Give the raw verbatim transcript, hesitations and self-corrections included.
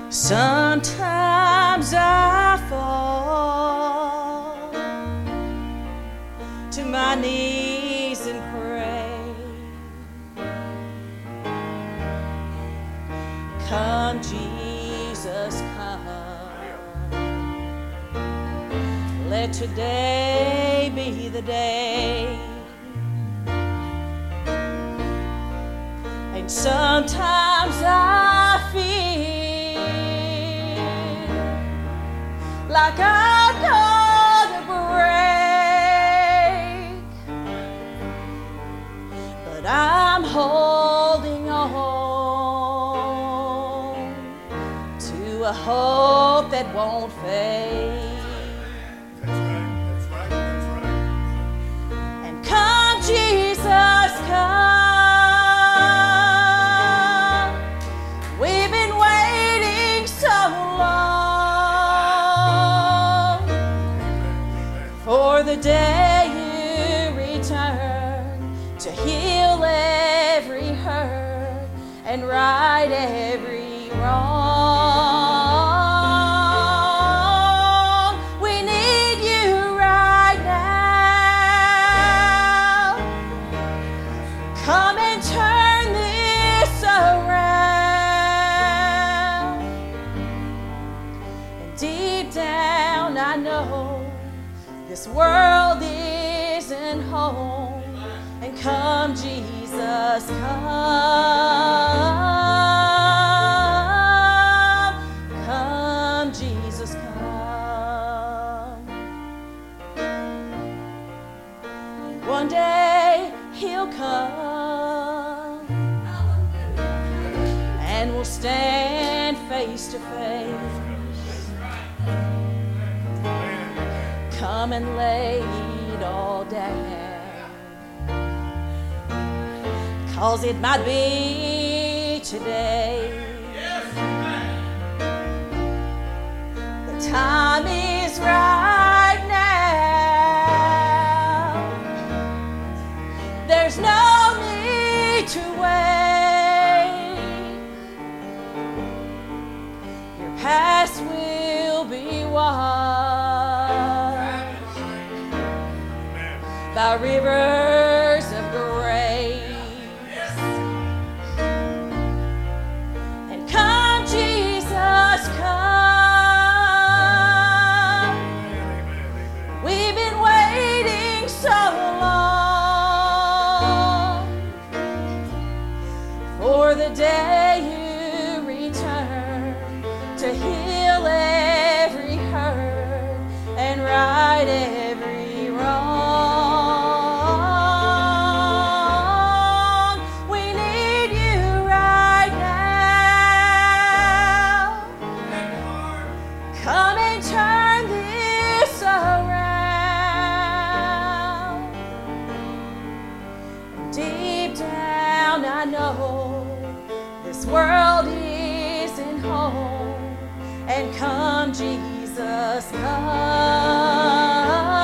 Sometimes I fall to my knees and pray. Come, Jesus, come. Let today be the day. And sometimes I feel like I'm gonna break, but I'm holding on to a hope that won't fade. That's right, that's right, that's right. And come, Jesus, come. We've been waiting so long for the day you return to heal every hurt and right every wrong. We need you right now. Come and turn this around. And deep down I know this world isn't home. And come, Jesus, come. Come, Jesus, come. One day he'll come and we'll stand face to face. Come and lay it all down, 'cause it might be today. The time is right now. There's no need to wait. Your past will be washed by rivers of grace. And come, Jesus, come. We've been waiting so long for the day you return to heal every hurt and right every wrong. We need you right now. Come and turn this around. Deep down I know this world isn't home. And come, Jesus, come.